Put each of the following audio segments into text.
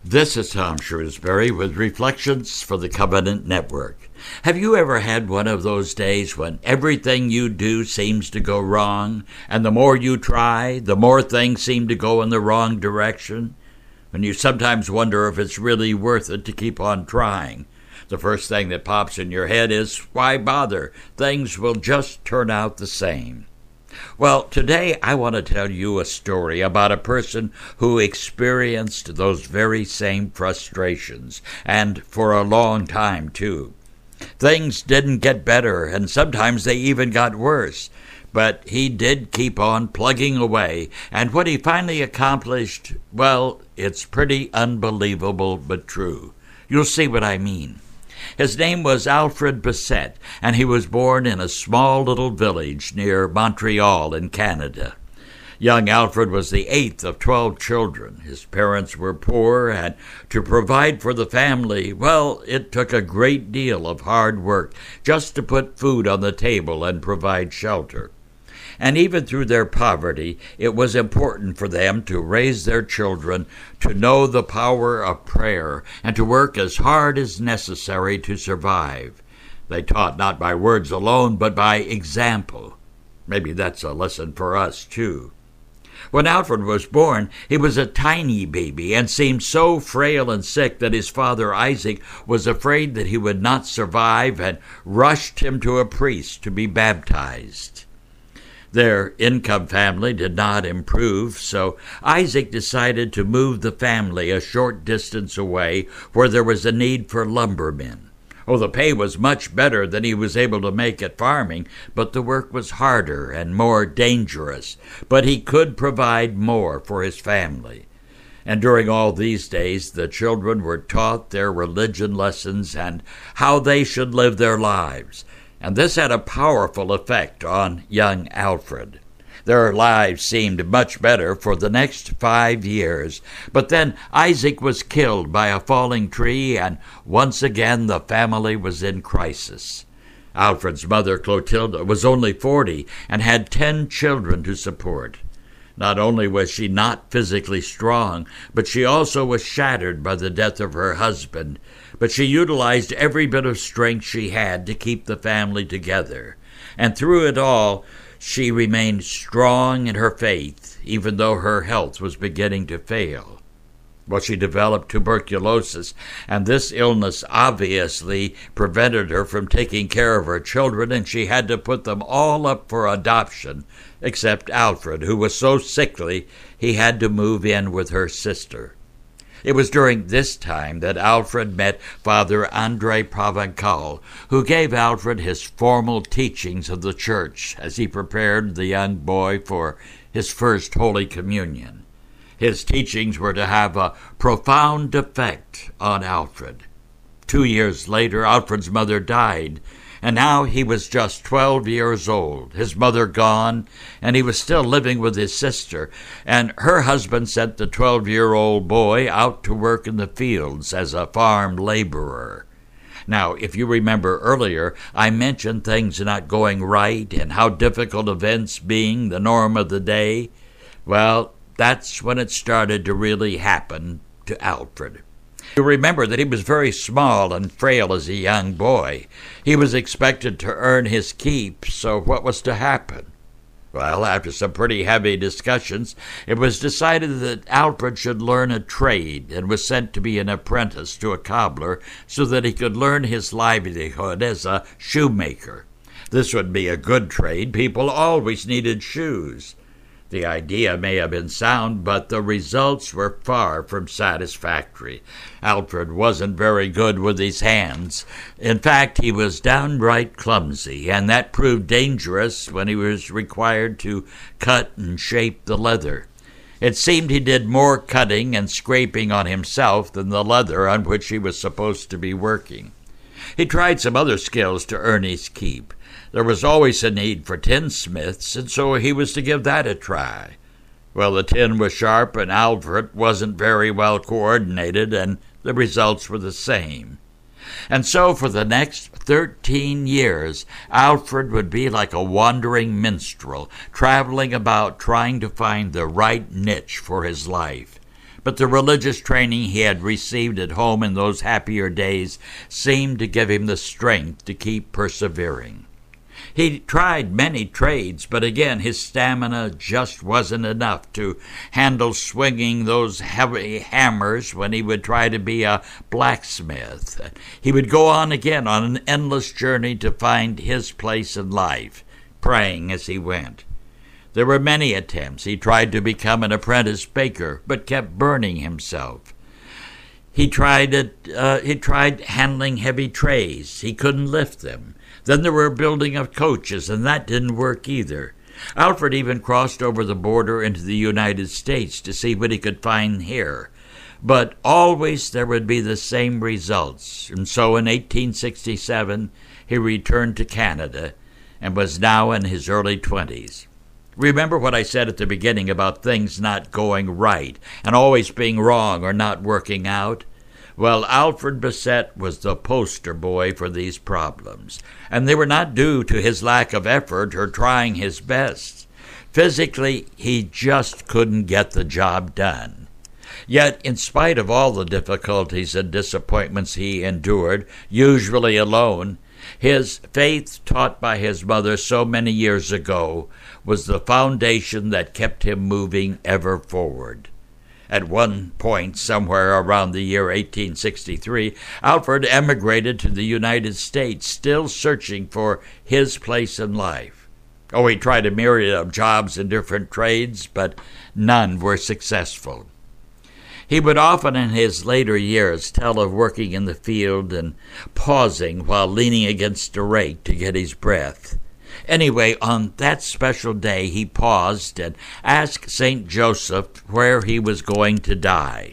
This is Tom Shrewsbury with Reflections for the Covenant Network. Have you ever had one of those days when everything you do seems to go wrong, and the more you try, the more things seem to go in the wrong direction? When you sometimes wonder if it's really worth it to keep on trying. The first thing that pops in your head is, why bother? Things will just turn out the same. Well, today I want to tell you a story about a person who experienced those very same frustrations, and for a long time, too. Things didn't get better, and sometimes they even got worse, but he did keep on plugging away, and what he finally accomplished, well, it's pretty unbelievable but true. You'll see what I mean. His name was Alfred Bessette, and he was born in a small little village near Montreal in Canada. Young Alfred was the eighth of 12 children. His parents were poor, and to provide for the family, well, it took a great deal of hard work just to put food on the table and provide shelter. And even through their poverty, it was important for them to raise their children to know the power of prayer and to work as hard as necessary to survive. They taught not by words alone, but by example. Maybe that's a lesson for us, too. When Alfred was born, he was a tiny baby and seemed so frail and sick that his father Isaac was afraid that he would not survive and rushed him to a priest to be baptized. Their income family did not improve, so Isaac decided to move the family a short distance away where there was a need for lumbermen. The pay was much better than he was able to make at farming, but the work was harder and more dangerous. But he could provide more for his family. And during all these days, the children were taught their religion lessons and how they should live their lives. And this had a powerful effect on young Alfred. Their lives seemed much better for the next 5 years. But then Isaac was killed by a falling tree, and once again the family was in crisis. Alfred's mother, Clotilda, was only 40 and had 10 children to support. Not only was she not physically strong, but she also was shattered by the death of her husband. But she utilized every bit of strength she had to keep the family together. And through it all, she remained strong in her faith, even though her health was beginning to fail. Well, she developed tuberculosis, and this illness obviously prevented her from taking care of her children, and she had to put them all up for adoption, except Alfred, who was so sickly he had to move in with her sister. It was during this time that Alfred met Father André Provencal, who gave Alfred his formal teachings of the church as he prepared the young boy for his first Holy Communion. His teachings were to have a profound effect on Alfred. 2 years later, Alfred's mother died, and now he was just 12 years old, his mother gone, and he was still living with his sister, and her husband sent the 12-year-old boy out to work in the fields as a farm laborer. Now, if you remember earlier, I mentioned things not going right and how difficult events being the norm of the day. Well, that's when it started to really happen to Alfred. You remember that he was very small and frail as a young boy. He was expected to earn his keep, so what was to happen? Well, after some pretty heavy discussions, it was decided that Alfred should learn a trade and was sent to be an apprentice to a cobbler so that he could learn his livelihood as a shoemaker. This would be a good trade. People always needed shoes. The idea may have been sound, but the results were far from satisfactory. Alfred wasn't very good with his hands. In fact, he was downright clumsy, and that proved dangerous when he was required to cut and shape the leather. It seemed he did more cutting and scraping on himself than the leather on which he was supposed to be working. He tried some other skills to earn his keep. There was always a need for tinsmiths, and so he was to give that a try. Well, the tin was sharp, and Alfred wasn't very well coordinated, and the results were the same. And so for the next 13 years, Alfred would be like a wandering minstrel, traveling about trying to find the right niche for his life. but the religious training he had received at home in those happier days seemed to give him the strength to keep persevering. He tried many trades, but again his stamina just wasn't enough to handle swinging those heavy hammers when he would try to be a blacksmith. He would go on again on an endless journey to find his place in life, praying as he went. There were many attempts. He tried to become an apprentice baker, but kept burning himself. He tried handling heavy trays. He couldn't lift them. Then there were building of coaches, and that didn't work either. Alfred even crossed over the border into the United States to see what he could find here. But always there would be the same results. And so in 1867, he returned to Canada and was now in his early 20s. Remember what I said at the beginning about things not going right and always being wrong or not working out? Well, Alfred Bessette was the poster boy for these problems, and they were not due to his lack of effort or trying his best. Physically, he just couldn't get the job done. Yet, in spite of all the difficulties and disappointments he endured, usually alone, his faith, taught by his mother so many years ago, was the foundation that kept him moving ever forward. At one point, somewhere around the year 1863, Alfred emigrated to the United States, still searching for his place in life. Oh, he tried a myriad of jobs in different trades, but none were successful. He would often in his later years tell of working in the field and pausing while leaning against a rake to get his breath. Anyway, on that special day, he paused and asked St. Joseph where he was going to die.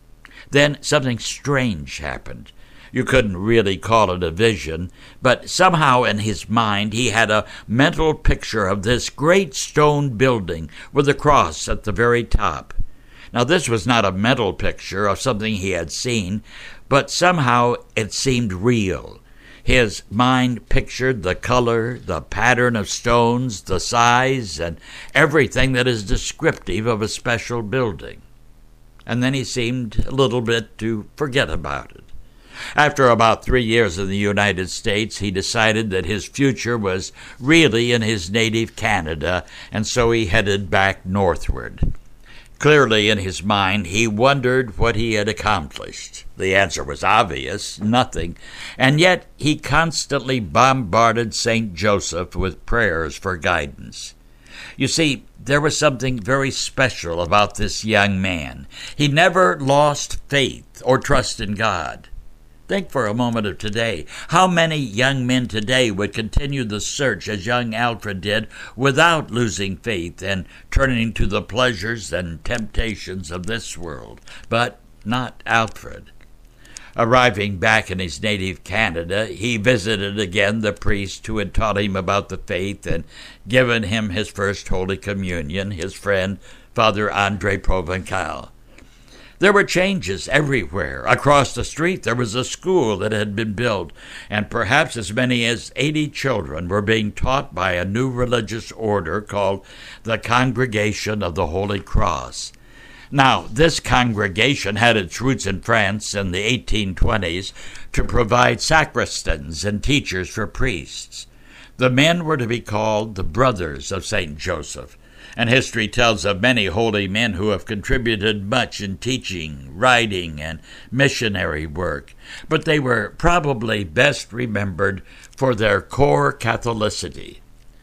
Then something strange happened. You couldn't really call it a vision, but somehow in his mind he had a mental picture of this great stone building with a cross at the very top. Now, this was not a mental picture of something he had seen, but somehow it seemed real. His mind pictured the color, the pattern of stones, the size, and everything that is descriptive of a special building. And then he seemed a little bit to forget about it. After about 3 years in the United States, he decided that his future was really in his native Canada, and so he headed back northward. Clearly in his mind, he wondered what he had accomplished. The answer was obvious, nothing, and yet he constantly bombarded St. Joseph with prayers for guidance. You see, there was something very special about this young man. He never lost faith or trust in God. Think for a moment of today. How many young men today would continue the search as young Alfred did without losing faith and turning to the pleasures and temptations of this world? But not Alfred. Arriving back in his native Canada, he visited again the priest who had taught him about the faith and given him his first Holy Communion, his friend, Father André Provencal. There were changes everywhere. Across the street there was a school that had been built, and perhaps as many as 80 children were being taught by a new religious order called the Congregation of the Holy Cross. Now, this congregation had its roots in France in the 1820s to provide sacristans and teachers for priests. The men were to be called the Brothers of St. Joseph, and history tells of many holy men who have contributed much in teaching, writing, and missionary work, but they were probably best remembered for their core Catholicity.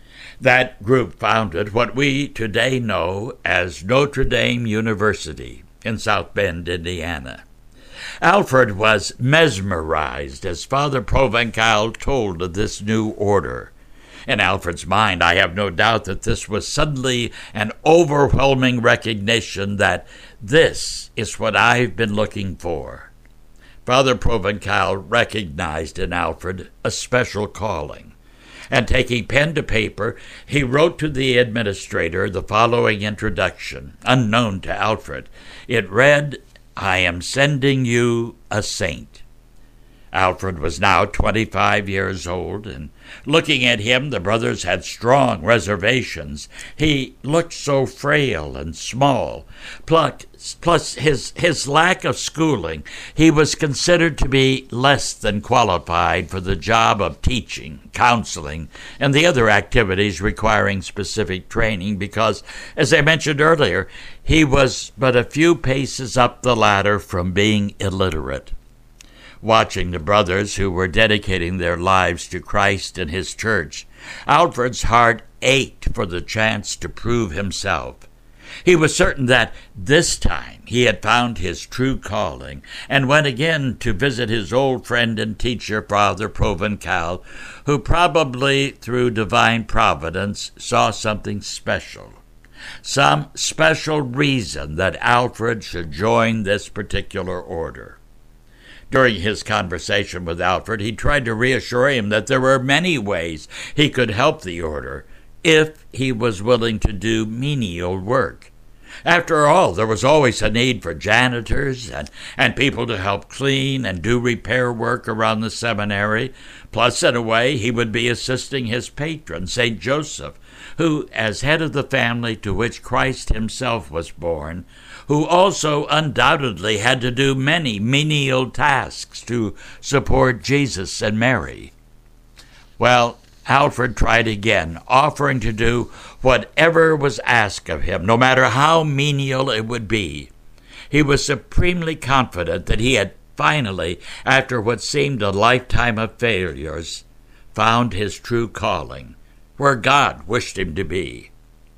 That group founded what we today know as Notre Dame University in South Bend, Indiana. Alfred was mesmerized as Father Provencal told of this new order. In Alfred's mind, I have no doubt that this was suddenly an overwhelming recognition that this is what I've been looking for. Father Provencal recognized in Alfred a special calling, and taking pen to paper, he wrote to the administrator the following introduction, unknown to Alfred. It read, "I am sending you a saint." Alfred was now 25 years old, and looking at him, the brothers had strong reservations. He looked so frail and small. Plus his lack of schooling, he was considered to be less than qualified for the job of teaching, counseling, and the other activities requiring specific training because, as I mentioned earlier, he was but a few paces up the ladder from being illiterate. Watching the brothers who were dedicating their lives to Christ and his church, Alfred's heart ached for the chance to prove himself. He was certain that this time he had found his true calling and went again to visit his old friend and teacher, Father Provencal, who probably through divine providence saw something special. Some special reason that Alfred should join this particular order. During his conversation with Alfred, he tried to reassure him that there were many ways he could help the order if he was willing to do menial work. After all, there was always a need for janitors and people to help clean and do repair work around the seminary. Plus, in a way, he would be assisting his patron, St. Joseph, who, as head of the family to which Christ himself was born, who also undoubtedly had to do many menial tasks to support Jesus and Mary. Well, Alfred tried again, offering to do whatever was asked of him, no matter how menial it would be. He was supremely confident that he had finally, after what seemed a lifetime of failures, found his true calling, where God wished him to be.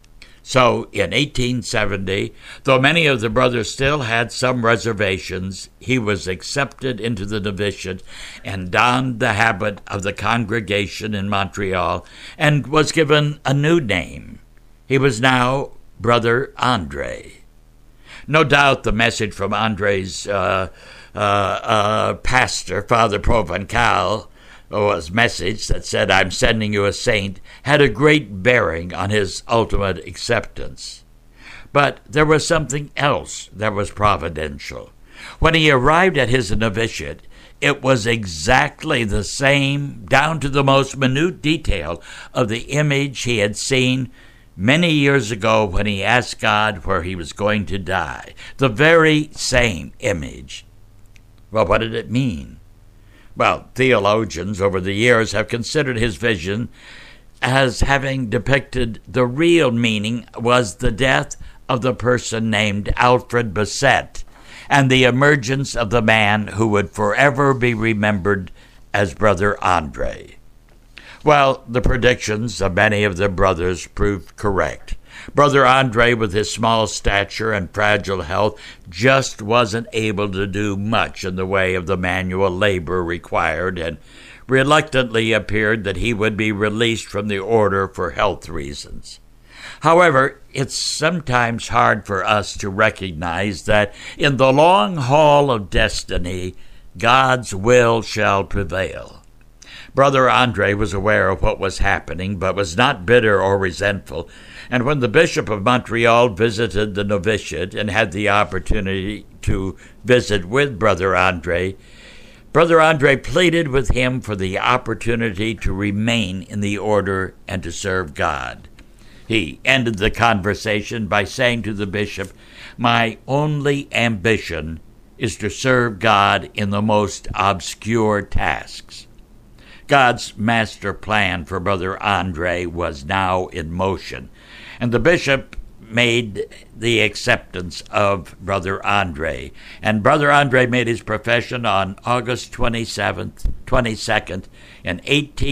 So, in 1870, though many of the brothers still had some reservations, he was accepted into the novitiate and donned the habit of the congregation in Montreal and was given a new name. He was now Brother Andre. No doubt the message from Andre's pastor, Father Provencal, his message that said, "I'm sending you a saint," had a great bearing on his ultimate acceptance. But there was something else that was providential. When he arrived at his novitiate, it was exactly the same, down to the most minute detail, of the image he had seen many years ago when he asked God where he was going to die. The very same image. Well, what did it mean? Well, theologians over the years have considered his vision as having depicted the real meaning was the death of the person named Alfred Bessette and the emergence of the man who would forever be remembered as Brother Andre. Well, the predictions of many of the brothers proved correct. Brother Andre, with his small stature and fragile health, just wasn't able to do much in the way of the manual labor required, and reluctantly appeared that he would be released from the order for health reasons. However, it's sometimes hard for us to recognize that in the long haul of destiny, God's will shall prevail. Brother Andre was aware of what was happening, but was not bitter or resentful, and when the Bishop of Montreal visited the novitiate and had the opportunity to visit with Brother Andre pleaded with him for the opportunity to remain in the order and to serve God. He ended the conversation by saying to the bishop, "My only ambition is to serve God in the most obscure tasks." God's master plan for Brother Andre was now in motion, and the bishop made the acceptance of Brother Andre. And Brother Andre made his profession on August 22nd in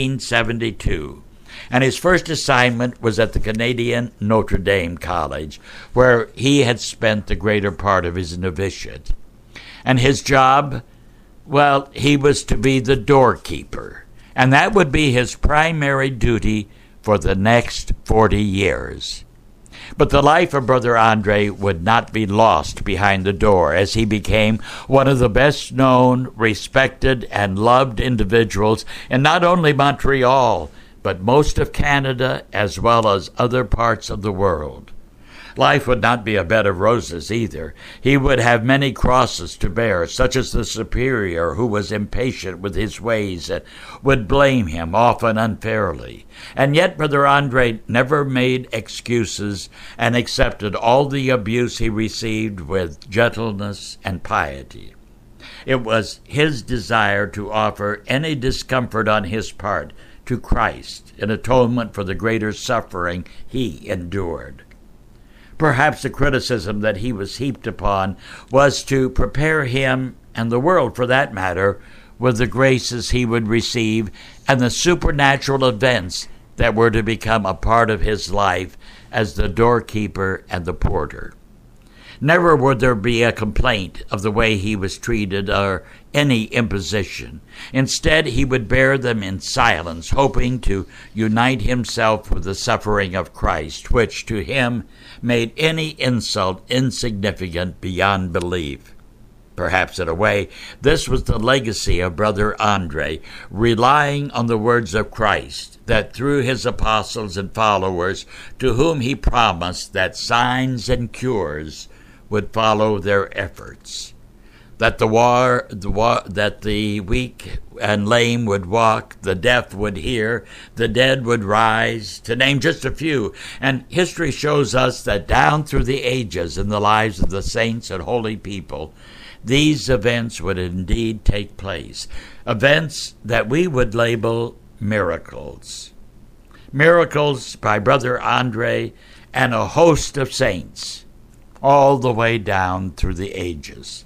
1872. And his first assignment was at the Canadian Notre Dame College, where he had spent the greater part of his novitiate. And his job, well, he was to be the doorkeeper. And that would be his primary duty for the next 40 years. But the life of Brother Andre would not be lost behind the door, as he became one of the best known, respected, and loved individuals in not only Montreal, but most of Canada as well as other parts of the world. Life would not be a bed of roses either. He would have many crosses to bear, such as the superior who was impatient with his ways and would blame him, often unfairly. And yet Brother Andre never made excuses and accepted all the abuse he received with gentleness and piety. It was his desire to offer any discomfort on his part to Christ in atonement for the greater suffering he endured. Perhaps the criticism that he was heaped upon was to prepare him, and the world for that matter, with the graces he would receive and the supernatural events that were to become a part of his life as the doorkeeper and the porter. Never would there be a complaint of the way he was treated or any imposition. Instead, he would bear them in silence, hoping to unite himself with the suffering of Christ, which to him made any insult insignificant beyond belief. Perhaps in a way, this was the legacy of Brother Andre, relying on the words of Christ, that through his apostles and followers, to whom he promised that signs and cures would follow their efforts, that that the weak and lame would walk, the deaf would hear, the dead would rise, to name just a few. And history shows us that down through the ages in the lives of the saints and holy people, these events would indeed take place, events that we would label miracles. Miracles by Brother Andre and a host of saints, all the way down through the ages.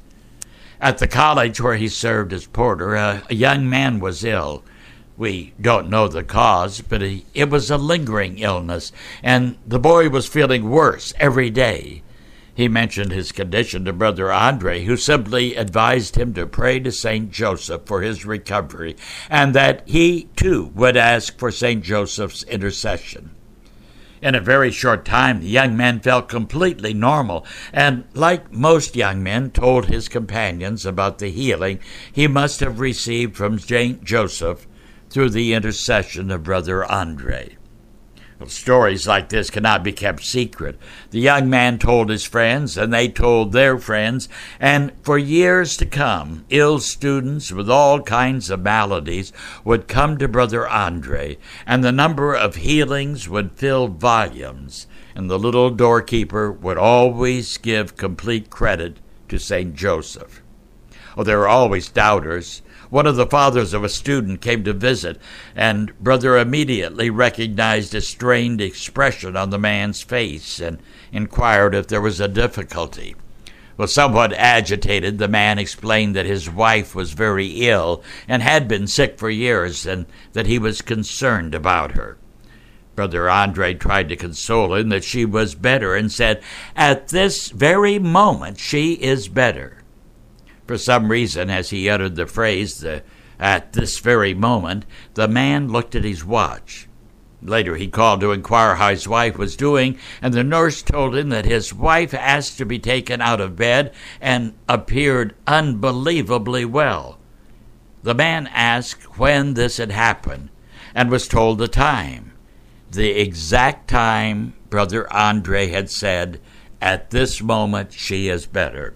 At the college where he served as porter, a young man was ill. We don't know the cause, but it was a lingering illness, and the boy was feeling worse every day. He mentioned his condition to Brother Andre, who simply advised him to pray to St. Joseph for his recovery, and that he, too, would ask for St. Joseph's intercession. In a very short time, the young man felt completely normal, and like most young men, told his companions about the healing he must have received from St. Joseph through the intercession of Brother Andre. Well, stories like this cannot be kept secret. The young man told his friends, and they told their friends, and for years to come, ill students with all kinds of maladies would come to Brother Andre, and the number of healings would fill volumes, and the little doorkeeper would always give complete credit to St. Joseph. Oh, there were always doubters. One of the fathers of a student came to visit, and Brother immediately recognized a strained expression on the man's face and inquired if there was a difficulty. Well, somewhat agitated, the man explained that his wife was very ill and had been sick for years, and that he was concerned about her. Brother Andre tried to console him that she was better and said, "At this very moment she is better." For some reason, as he uttered the phrase, "at this very moment," the man looked at his watch. Later he called to inquire how his wife was doing, and the nurse told him that his wife asked to be taken out of bed and appeared unbelievably well. The man asked when this had happened, and was told the time. The exact time Brother Andre had said, "At this moment she is better."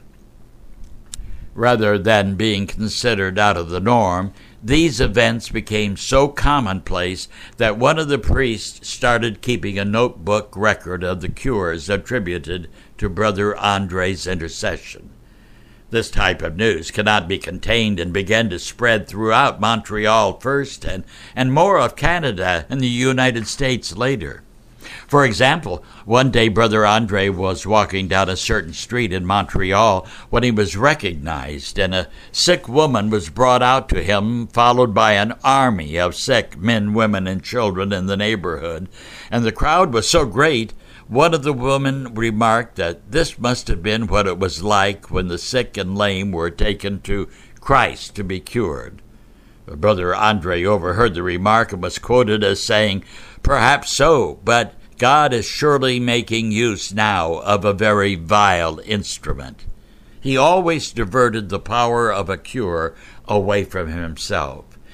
Rather than being considered out of the norm, these events became so commonplace that one of the priests started keeping a notebook record of the cures attributed to Brother Andre's intercession. This type of news cannot be contained and began to spread throughout Montreal first and more of Canada and the United States later. For example, one day Brother Andre was walking down a certain street in Montreal when he was recognized, and a sick woman was brought out to him, followed by an army of sick men, women, and children in the neighborhood. And the crowd was so great, one of the women remarked that this must have been what it was like when the sick and lame were taken to Christ to be cured. Brother Andre overheard the remark and was quoted as saying, "Perhaps so, but God is surely making use now of a very vile instrument." He always diverted the power of a cure away from himself.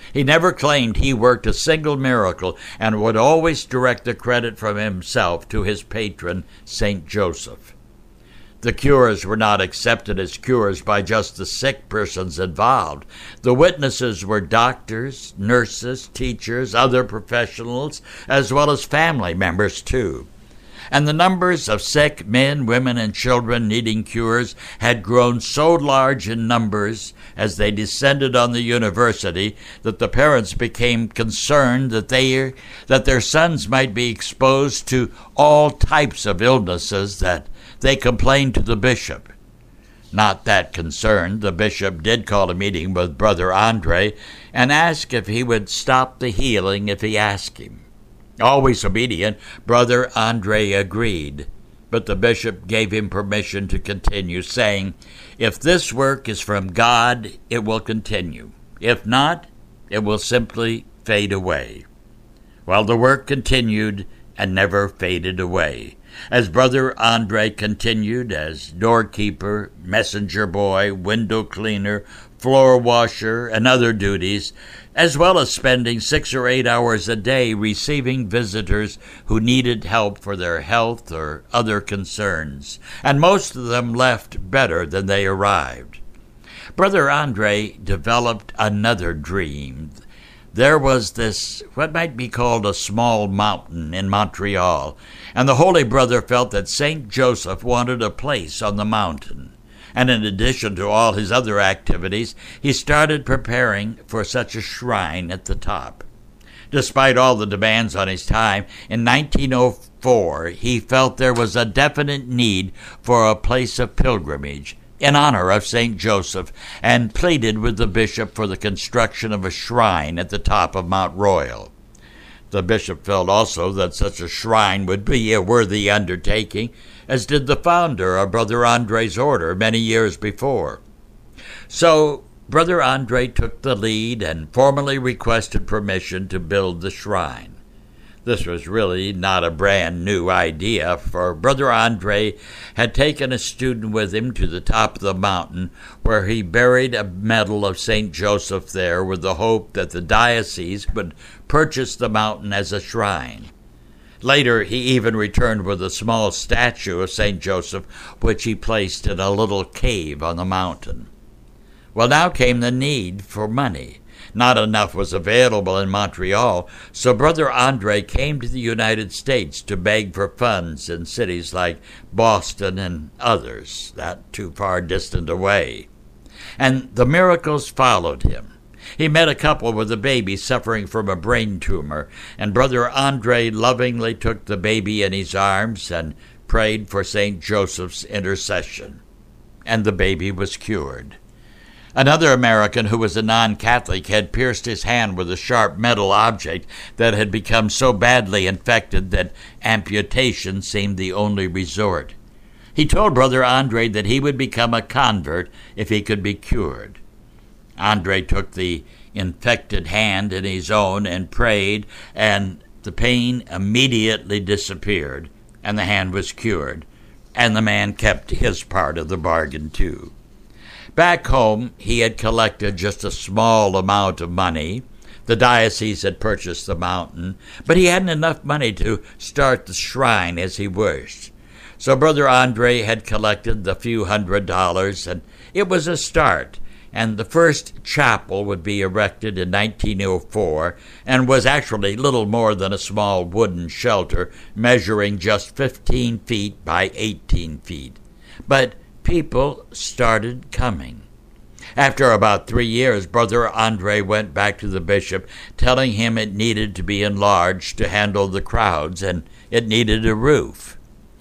He never claimed he worked a single miracle and would always direct the credit from himself to his patron, St. Joseph. The cures were not accepted as cures by just the sick persons involved. The witnesses were doctors, nurses, teachers, other professionals, as well as family members too. And the numbers of sick men, women, and children needing cures had grown so large in numbers as they descended on the university that the parents became concerned that their sons might be exposed to all types of illnesses that they complained to the bishop. Not that concerned, the bishop did call a meeting with Brother Andre and asked if he would stop the healing if he asked him. Always obedient, Brother Andre agreed, but the bishop gave him permission to continue, saying, "If this work is from God, it will continue. If not, it will simply fade away." Well, the work continued and never faded away. As Brother Andre continued as doorkeeper, messenger boy, window cleaner, floor washer, and other duties, as well as spending 6 or 8 hours a day receiving visitors who needed help for their health or other concerns, and most of them left better than they arrived. Brother Andre developed another dream. There was this, what might be called a small mountain in Montreal, and the Holy Brother felt that St. Joseph wanted a place on the mountain. And in addition to all his other activities, he started preparing for such a shrine at the top. Despite all the demands on his time, in 1904 he felt there was a definite need for a place of pilgrimage in honor of St. Joseph, and pleaded with the bishop for the construction of a shrine at the top of Mount Royal. The bishop felt also that such a shrine would be a worthy undertaking, as did the founder of Brother Andre's order many years before. So Brother Andre took the lead and formally requested permission to build the shrine. This was really not a brand new idea, for Brother Andre had taken a student with him to the top of the mountain, where he buried a medal of St. Joseph there with the hope that the diocese would purchase the mountain as a shrine. Later, he even returned with a small statue of St. Joseph, which he placed in a little cave on the mountain. Well, now came the need for money. Not enough was available in Montreal, so Brother Andre came to the United States to beg for funds in cities like Boston and others, not too far distant away. And the miracles followed him. He met a couple with a baby suffering from a brain tumor, and Brother Andre lovingly took the baby in his arms and prayed for St. Joseph's intercession. And the baby was cured. Another American who was a non-Catholic had pierced his hand with a sharp metal object that had become so badly infected that amputation seemed the only resort. He told Brother Andre that he would become a convert if he could be cured. Andre took the infected hand in his own and prayed, and the pain immediately disappeared, and the hand was cured, and the man kept his part of the bargain too. Back home, he had collected just a small amount of money. The diocese had purchased the mountain, but he hadn't enough money to start the shrine as he wished. So Brother Andre had collected the few $100s, and it was a start. And the first chapel would be erected in 1904 and was actually little more than a small wooden shelter measuring just 15 feet by 18 feet. But people started coming. After about 3 years, Brother Andre went back to the bishop, telling him it needed to be enlarged to handle the crowds, and it needed a roof.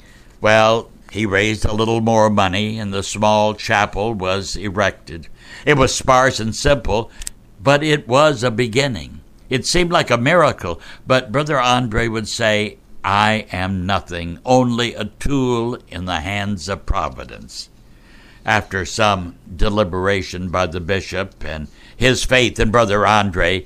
Well, he raised a little more money, and the small chapel was erected. It was sparse and simple, but it was a beginning. It seemed like a miracle, but Brother Andre would say, "I am nothing, only a tool in the hands of Providence." After some deliberation by the bishop and his faith in Brother Andre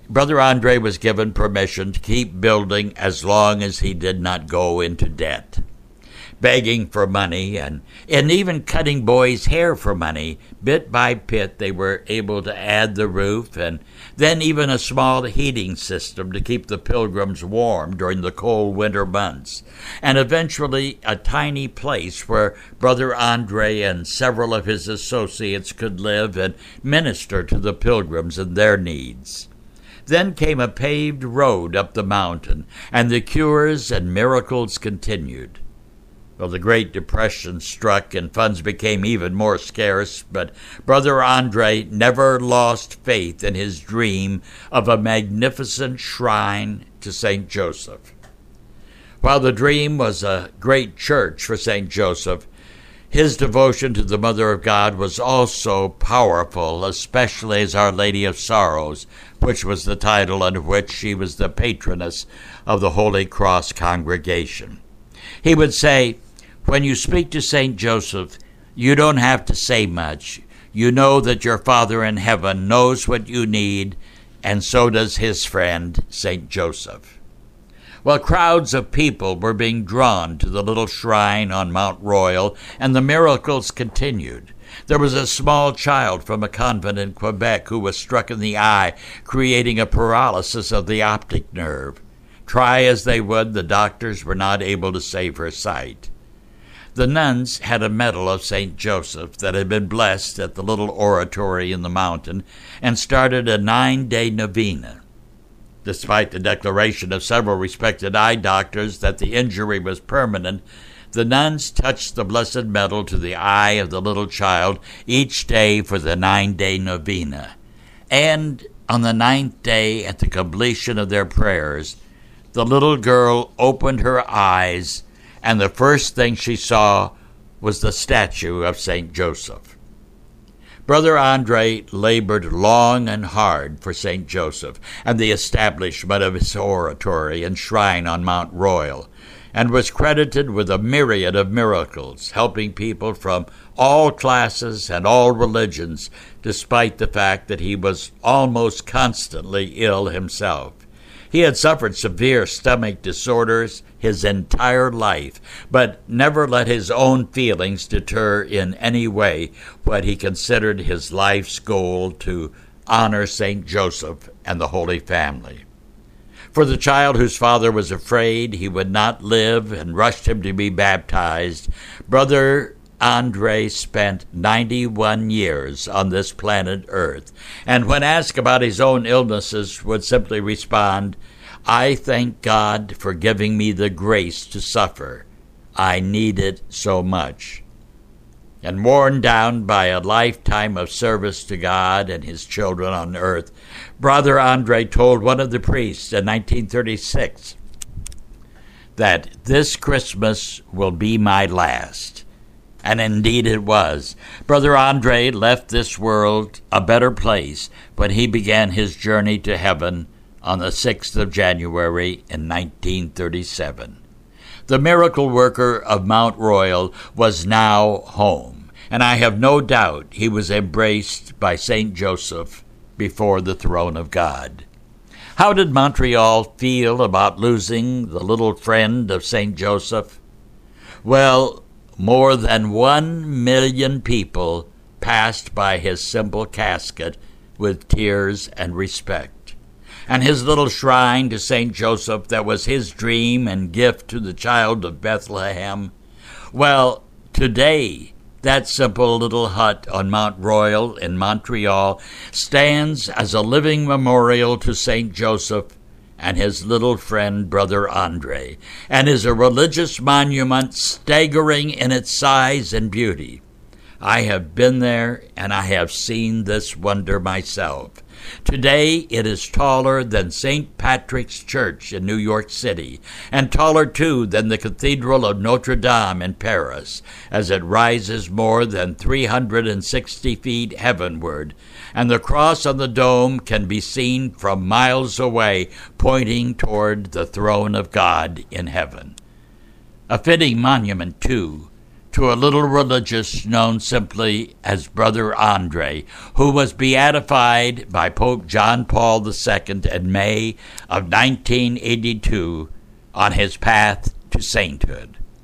was given permission to keep building as long as he did not go into debt. begging for money, and even cutting boys' hair for money. Bit by bit, they were able to add the roof and then even a small heating system to keep the pilgrims warm during the cold winter months, and eventually a tiny place where Brother Andre and several of his associates could live and minister to the pilgrims and their needs. Then came a paved road up the mountain, and the cures and miracles continued. Well, the Great Depression struck and funds became even more scarce, but Brother Andre never lost faith in his dream of a magnificent shrine to St. Joseph. While the dream was a great church for St. Joseph, his devotion to the Mother of God was also powerful, especially as Our Lady of Sorrows, which was the title under which she was the patroness of the Holy Cross congregation. He would say, "When you speak to St. Joseph, you don't have to say much. You know that your Father in heaven knows what you need, and so does his friend, St. Joseph." Well, crowds of people were being drawn to the little shrine on Mount Royal, and the miracles continued. There was a small child from a convent in Quebec who was struck in the eye, creating a paralysis of the optic nerve. Try as they would, the doctors were not able to save her sight. The nuns had a medal of St. Joseph that had been blessed at the little oratory in the mountain and started a 9-day novena. Despite the declaration of several respected eye doctors that the injury was permanent, the nuns touched the blessed medal to the eye of the little child each day for the 9-day novena. And on the 9th day, at the completion of their prayers, the little girl opened her eyes, and the first thing she saw was the statue of St. Joseph. Brother Andre labored long and hard for St. Joseph and the establishment of his oratory and shrine on Mount Royal, and was credited with a myriad of miracles, helping people from all classes and all religions, despite the fact that he was almost constantly ill himself. He had suffered severe stomach disorders his entire life, but never let his own feelings deter in any way what he considered his life's goal to honor St. Joseph and the Holy Family. For the child whose father was afraid he would not live and rushed him to be baptized, Brother Andre spent 91 years on this planet Earth, and when asked about his own illnesses, would simply respond, "I thank God for giving me the grace to suffer. I need it so much." And worn down by a lifetime of service to God and his children on earth, Brother Andre told one of the priests in 1936 that this Christmas will be my last. And indeed it was. Brother Andre left this world a better place when he began his journey to heaven on the 6th of January in 1937. The miracle worker of Mount Royal was now home, and I have no doubt he was embraced by St. Joseph before the throne of God. How did Montreal feel about losing the little friend of St. Joseph? Well, more than 1 million people passed by his simple casket with tears and respect. And his little shrine to St. Joseph that was his dream and gift to the child of Bethlehem, well, today that simple little hut on Mount Royal in Montreal stands as a living memorial to St. Joseph and his little friend, Brother Andre, and is a religious monument staggering in its size and beauty. I have been there, and I have seen this wonder myself. Today it is taller than St. Patrick's Church in New York City, and taller too than the Cathedral of Notre Dame in Paris, as it rises more than 360 feet heavenward, and the cross on the dome can be seen from miles away, pointing toward the throne of God in heaven. A fitting monument, too, to a little religious known simply as Brother Andre, who was beatified by Pope John Paul II in May of 1982 on his path to sainthood.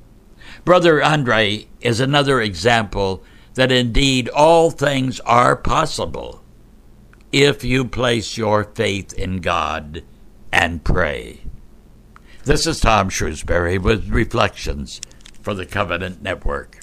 Brother Andre is another example that indeed all things are possible if you place your faith in God and pray. This is Tom Shrewsbury with Reflections for the Covenant Network.